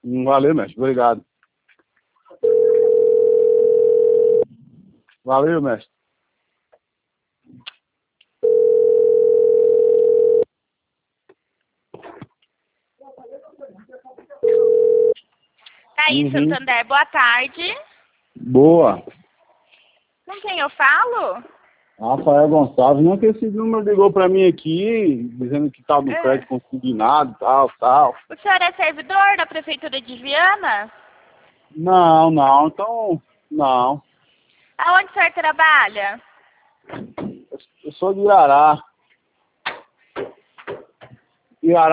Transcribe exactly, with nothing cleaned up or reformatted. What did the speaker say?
Valeu, mestre. Obrigado. Valeu, mestre. Aí, Uhum. Santander, boa tarde. Boa. Com quem eu falo? Rafael Gonçalves, não que esse número ligou pra mim aqui, dizendo que tava no É. crédito consignado, tal, tal. O senhor é servidor da Prefeitura de Viana? Não, não, então, não. Aonde o senhor trabalha? Eu sou de Irará. Irará.